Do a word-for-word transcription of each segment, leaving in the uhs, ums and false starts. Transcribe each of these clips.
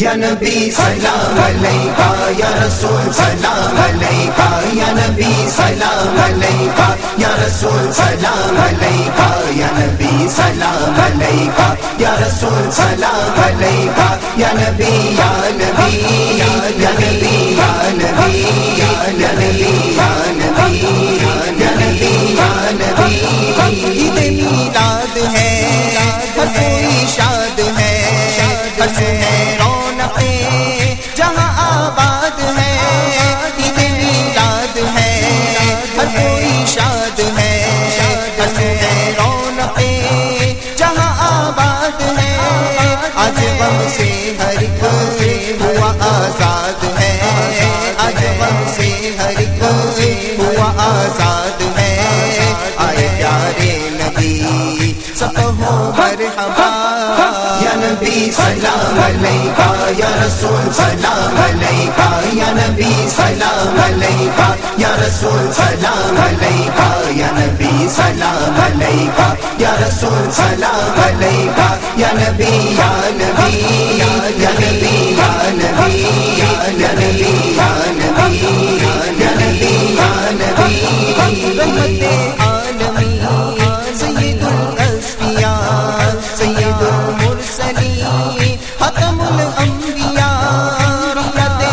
یا نبی سلام علیکہ، یا رسول سلام علیکہ، یا نبی سلام علیکہ، یا رسول سلام علیکہ، یا نبی سلام علیکہ، یا رسول سلام علیکہ، یا نبی یا نبی یا نبی یا نبی یا نبی یا نبی یا نبی یا نبی۔ عید میلاد ہے، ہر کوئی شاد ہے، ہر سے ہے رونقیں جہاں آباد ہے۔ عید میلاد ہے، ہر کوئی شاد ہے، ہر سے ہے رونقیں جہاں آباد ہے۔ آج غم سے ہر کوئی ہوا آزاد ہے، آج غم سے ہر کوئی ہوا آزاد ہے۔ آئے پیارے نبی سب ہو مرحبا، یا نبی سلام علیکہ، یا رسول سلام علیکہ، یا نبی سلام علیکہ، یا رسول سلام علیکہ، یا نبی سلام علیکہ، یا رسول سلام علیکہ، یا نبی یا نبی یا نبی یا نبی یا نبی یا نبی یا نبی یا نبی۔ رحمت عالمین سید الاسفیاء سید المرسلین ختم الانبیاء، رحمت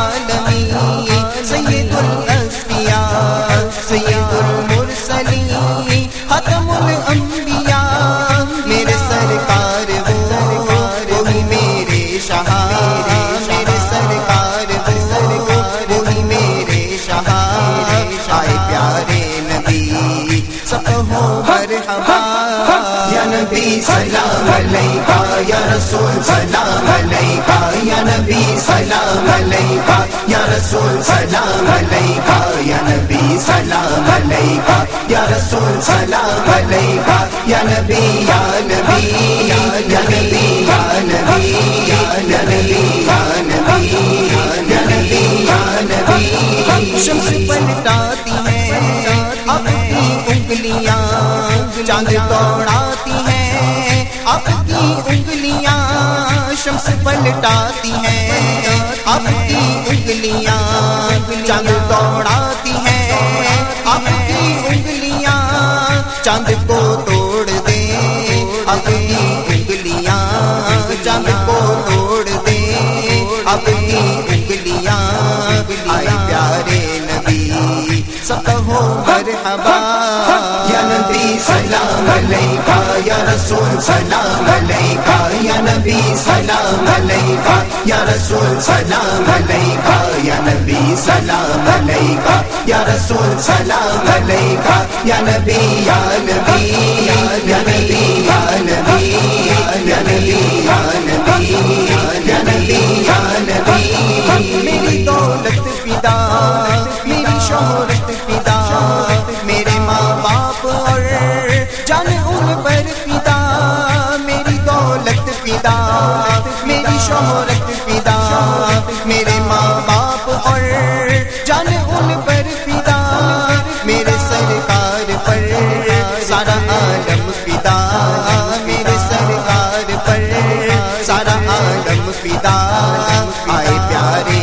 عالمین سید الاسفیاء سید المرسلین ختم الانبیاء۔ میرے سرکار وہ وہی میرے شاہ، میرے سرکار وہ وہی میرے شاہ۔ آئے پیارے نبی سب ہو مرحبا، یا نبی سلام علیکہ، یا رسول سلام علیکہ، یا نبی سلام علیکہ، یا رسول سلام علیکہ، یا نبی سلام علیکہ، یا رسول سلام علیکہ، یا نبی یا نبی یا نبی یا نبی یا نبی یا نبی یا نبی یا نبی۔ شمس پلٹاتی ہیں اب کی انگلیاں، چاند دوڑاتی ہیں اب کی انگلیاں، شمس پلٹاتی ہیں اب کی انگلیاں، چاند دوڑاتی ہیں اب کی انگلیاں۔ چاند کو توڑ دے اب کی انگلیاں، چاند کو توڑ دے اب کی انگلیاں۔ آئے پیارے نبی سب ہو مرحبا، یا نبی سلام علیکہ، یا رسول سلام علیکہ، یا نبی سلام علیکہ، یا رسول سلام علیکہ، یا نبی سلام علیکہ، یا رسول سلام علیکہ، یا نبی یا نبی یا نبی یا نبی یا نبی یا نبی یا نبی یا نبی۔ میری دولت فدا، میری شہرت فدا، میرے ماں باپ اور جان ان پر فدا۔ میری دولت فدا، میری شہرت فدا، میرے ماں باپ اور جان ان پر فدا۔ میرے سرکار پر سارا عالم فدا، میرے سرکار پر سارا عالم فدا۔ آئے پیارے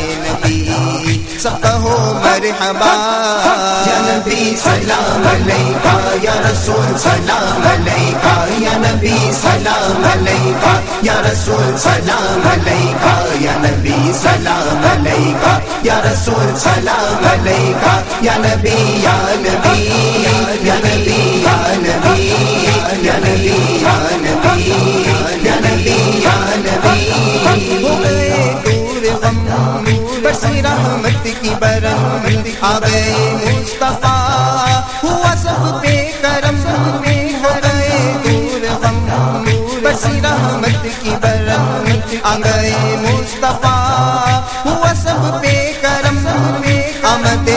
نبی سب ہو مرحبا، یا نبی سلام علیکہ، یا رسول سلام علیکہ، یا نبی سلام علیکہ، یا رسول سلام علیکہ، یا نبی سلام علیکہ، یا رسول سلام علیکہ، یا نبی یا نبی یا نبی یا نبی یا نبی یا نبی یا نبی یا نبی۔ ہو گئے دور غم برسی رحمت کی برم، آ گئے مصطفیٰ ہوا سب پہ کرم۔ ہو گئے دور غم برسی رحمت کی برم، آ گئے مصطفیٰ ہوا سب پہ کرم۔ آمد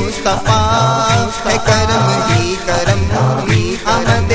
مصطفیٰ ہے کرم ہی کرم، آمد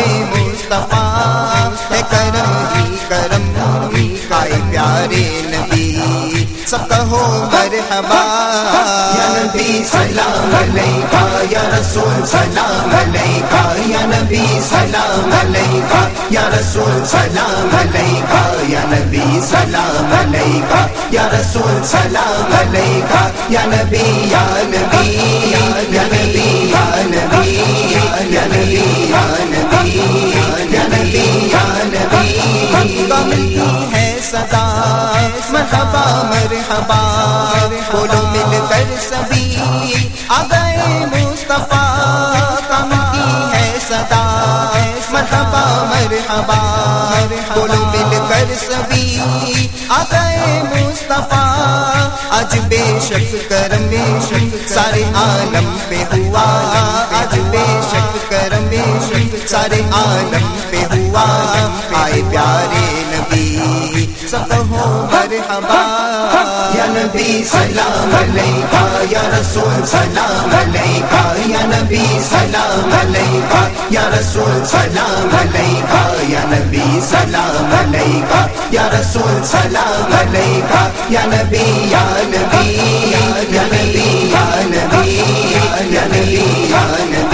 مصطفیٰ ہے کرم ہی کرم۔ آئے پیارے نبی سب کہو مرحبا، یا نبی سلام علیکہ یا رسول سلام علیکہ یا نبی سلام علیکہ یا رسول سلام علیکہ یا نبی سلام علیکہ یا رسول سلام علیکہ یا نبی یا نبی یا نبی یا نبی یا نبی یا نبی یا نبی یا نبی ملتی ہے صدا مرحبا مرحبا بولو مل کر سبھی آ گئے مصطفیٰ کا ملتی ہے صدا مرحبا مرحبا بولو مل کر سبھی آ گئے مصطفیٰ آج بے شک کرم سارے عالم پہ ہوا آج بے شک کرم سارے عالم پہ ہوا آئے پیارے نبی سب ہو مرحبا یا نبی سلام علیکہ یا رسول سلام علیکہ یا نبی سلام علیکہ یا رسول سلام علیکہ یا نبی سلام علیکہ یا رسول سلام علیکہ یا نبی یا نبی یا نبی یا نبی یا نبی یا نبی